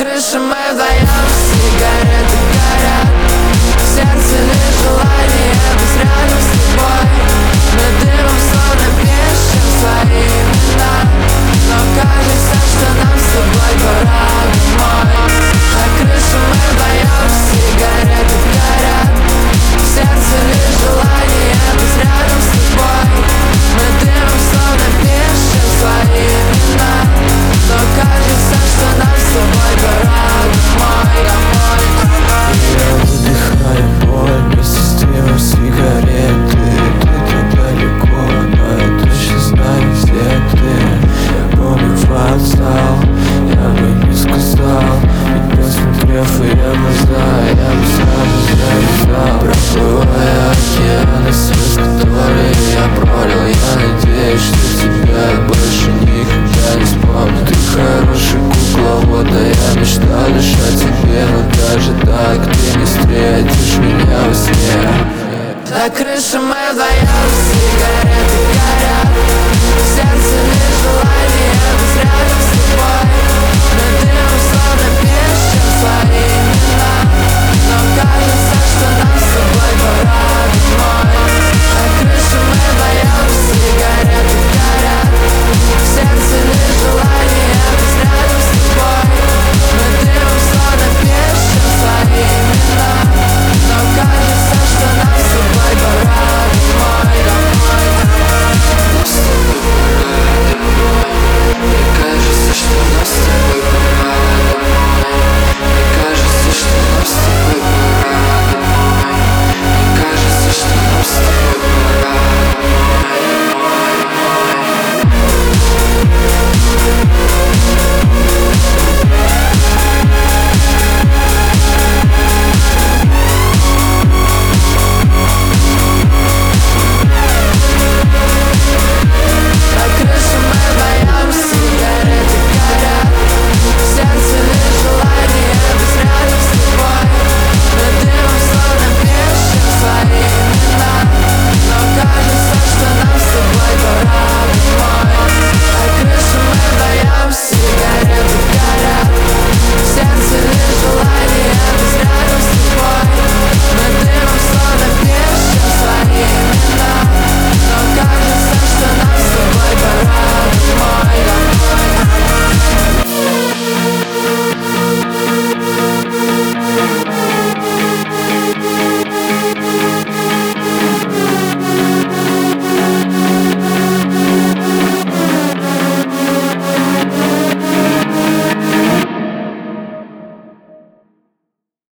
крыше мы вдвоем, сигареты горят, в сердце лишь желание быть рядом с тобой. Мы дымом словно пишем свои имена, но кажется, что нам с тобой пора домой. На крыше мы вдвоем, сигареты горят, в сердце лишь желание быть рядом с тобой. Мы дымом словно пишем свои имена, но кажется, что нам с тобой пора домой, домой. Я выдыхаю боль вместе с дымом сигареты. Ты так далеко, но я точно знаю, где ты. Я помню вокзал, я бы не сказал, ведь посмотрев в ее глаза, я бы сразу завязал. Проплывая океаны, слез, которые я пролил, я надеюсь, что тебя больше никогда не вспомню. Ты хорошая кукла, вот а я мечтал лишь о тебе, но даже так ты не встретишь меня во сне. На крыше мы вдвоем, сигареты горят, в сердце лишь желание быть рядом с тобой. Мы дымом